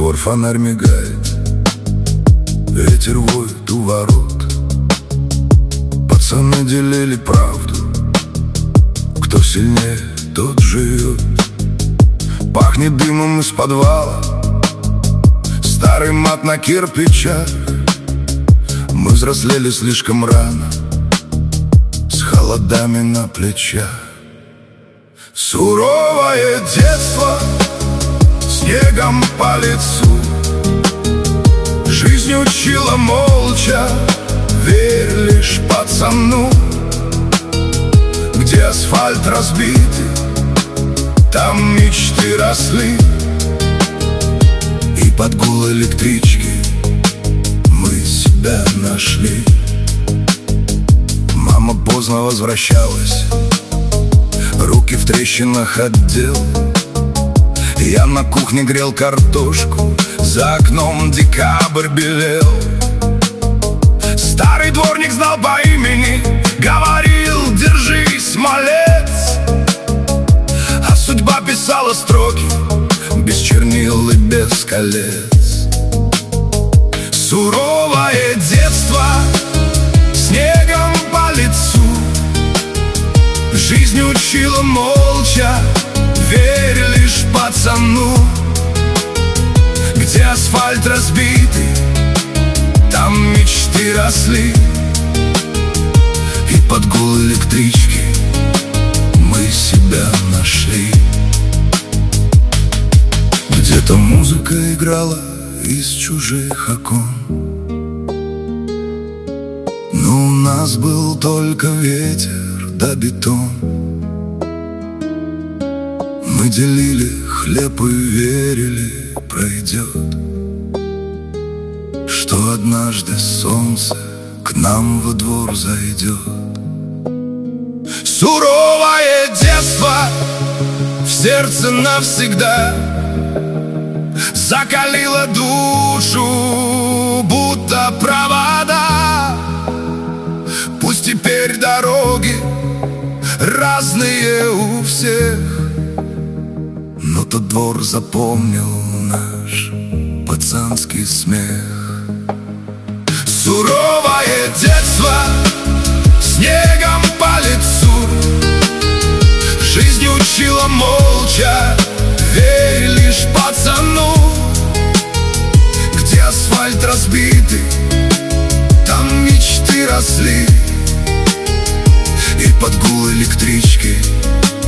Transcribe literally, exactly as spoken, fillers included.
двор, фонарь мигает, ветер воет у ворот. Пацаны делили правду, кто сильнее, тот живет. Пахнет дымом из подвала, старый мат на кирпичах. Мы взрослели слишком рано, с холодами на плечах. Суровое детство, снегом по лицу. Жизнь учила молча, верь лишь пацану. Где асфальт разбитый, там мечты росли. И под гул электрички мы себя нашли. Мама поздно возвращалась, руки в трещинах отдел. Я на кухне грел картошку, за окном декабрь белел. Старый дворник знал по имени, говорил: держись, малец. А судьба писала строки без чернил и без колец. Суровое детство, снегом по лицу. Жизнь учила молча, верь лишь пацану. Где асфальт разбитый, там мечты росли. И под гул электрички мы себя нашли. Где-то музыка играла из чужих окон, но у нас был только ветер да бетон. Мы делили хлеб и верили, пройдет, что однажды солнце к нам во двор зайдет. Суровое детство в сердце навсегда закалило душу, будто провода. Пусть теперь дороги разные у всех, но тот двор запомнил наш пацанский смех. Суровое детство, снегом по лицу. Жизнь учила молча, верь лишь пацану. Где асфальт разбитый, там мечты росли. И под гул электрички